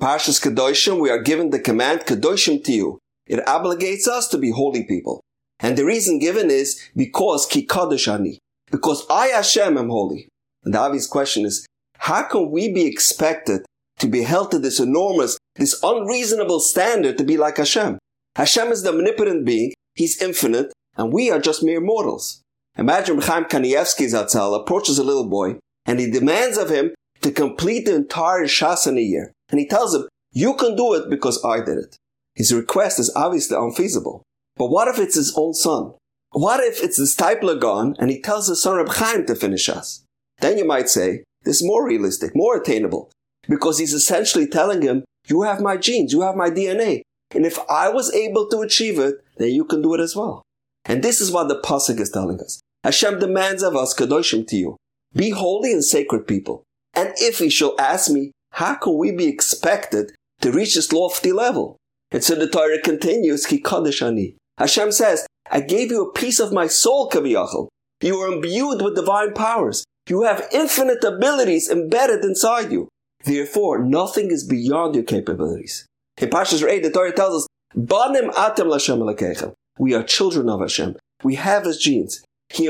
Parshas Kedoshim, we are given the command, Kedoshim Tiyu. It obligates us to be holy people. And the reason given is because Ki Kadosh Ani. Because I, Hashem, am holy. And the obvious question is, how can we be expected to be held to this enormous, this unreasonable standard to be like Hashem? Hashem is the omnipotent being, He's infinite, and we are just mere mortals. Imagine Chaim Kanievsky Zatzal approaches a little boy, and he demands of him to complete the entire Shas in a year. And he tells him, you can do it because I did it. His request is obviously unfeasible. But what if it's his own son? What if it's the Steipler gone, and he tells his son Reb Chaim to finish Shas? Then you might say, this is more realistic, more attainable. Because he's essentially telling him, you have my genes, you have my DNA. And if I was able to achieve it, then you can do it as well. And this is what the Pasuk is telling us. Hashem demands of us, Kedoshim Tiyu. Be holy and sacred people. And if he shall ask me, how can we be expected to reach this lofty level? And so the Torah continues, Ki Kadosh Ani. Hashem says, I gave you a piece of my soul, Kaviyachal. You are imbued with divine powers. You have infinite abilities embedded inside you. Therefore, nothing is beyond your capabilities. In Parshas Re'eh, the Torah tells us, Banim atem l'Hashem Elokeichem. We are children of Hashem. We have His genes. He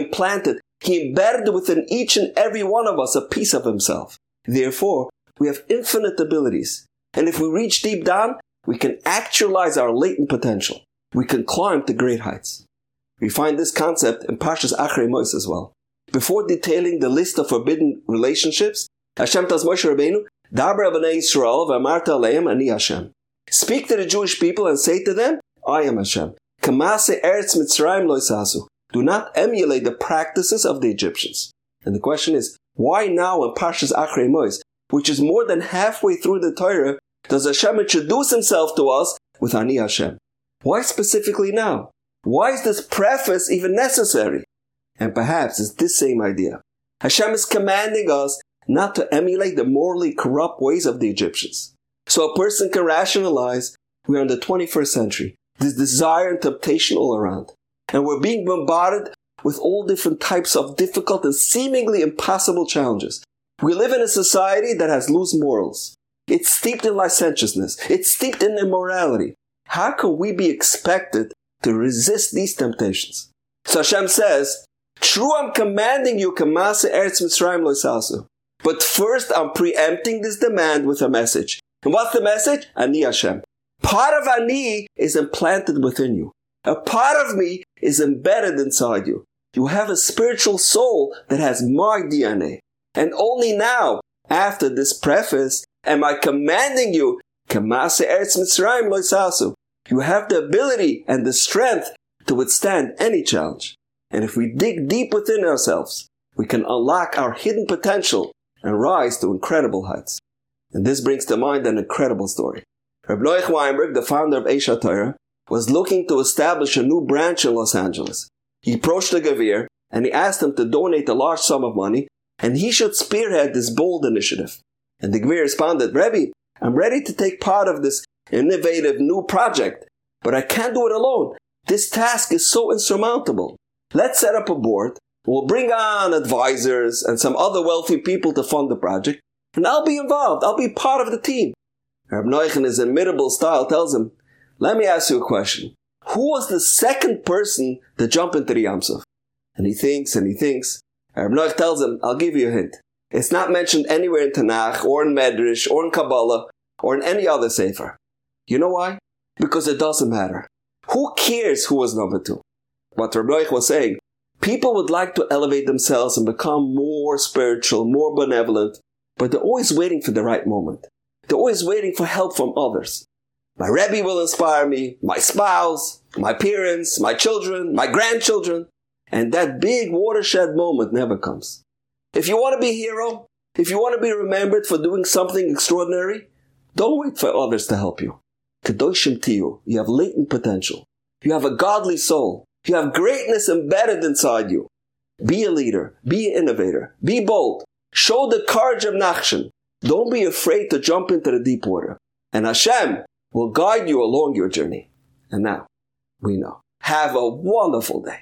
embedded within each and every one of us a piece of Himself. Therefore, we have infinite abilities. And if we reach deep down, we can actualize our latent potential. We can climb to great heights. We find this concept in Parshas Achrei Mos as well. Before detailing the list of forbidden relationships, Hashem tells Moshe Rabbeinu, Daber b'nei Yisrael v'amarta aleim ani Hashem. Speak to the Jewish people and say to them, I am Hashem. Kamase Eretz Mitzrayim lo yisasu. Do not emulate the practices of the Egyptians. And the question is, why now in Parshas Achrei Mos, which is more than halfway through the Torah, does Hashem introduce Himself to us with Ani Hashem? Why specifically now? Why is this preface even necessary? And perhaps it's this same idea. Hashem is commanding us not to emulate the morally corrupt ways of the Egyptians. So a person can rationalize, we are in the 21st century. There's desire and temptation all around. And we're being bombarded with all different types of difficult and seemingly impossible challenges. We live in a society that has loose morals. It's steeped in licentiousness. It's steeped in immorality. How can we be expected to resist these temptations? So Hashem says, true, I'm commanding you, Kamase Eretz Mitzrayim lo yisasu. But first, I'm preempting this demand with a message. And what's the message? Ani Hashem. Part of Ani is implanted within you. A part of me is embedded inside you. You have a spiritual soul that has my DNA. And only now, after this preface, am I commanding you, Kamase Eretz Mitzrayim lo yisasu. You have the ability and the strength to withstand any challenge. And if we dig deep within ourselves, we can unlock our hidden potential and rise to incredible heights. And this brings to mind an incredible story. Reb Noach Weinberg, the founder of Eish HaTorah, was looking to establish a new branch in Los Angeles. He approached the Gavir and he asked him to donate a large sum of money and he should spearhead this bold initiative. And the Gavir responded, Rebbe, I'm ready to take part of this innovative new project, but I can't do it alone. This task is so insurmountable. Let's set up a board. We'll bring on advisors and some other wealthy people to fund the project, and I'll be involved. I'll be part of the team. Reb Noach in his inimitable style tells him, let me ask you a question. Who was the second person to jump into the Yam Suf? And he thinks and he thinks. Reb Noach tells him, I'll give you a hint. It's not mentioned anywhere in Tanakh or in Medrash or in Kabbalah or in any other sefer. You know why? Because it doesn't matter. Who cares who was number two? What Reb Noach was saying, people would like to elevate themselves and become more spiritual, more benevolent, but they're always waiting for the right moment. They're always waiting for help from others. My Rebbe will inspire me, my spouse, my parents, my children, my grandchildren, and that big watershed moment never comes. If you want to be a hero, if you want to be remembered for doing something extraordinary, don't wait for others to help you. Kedoshim Tiyu, you have latent potential. You have a godly soul. You have greatness embedded inside you. Be a leader. Be an innovator. Be bold. Show the courage of Nachshon. Don't be afraid to jump into the deep water. And Hashem will guide you along your journey. And now, we know. Have a wonderful day.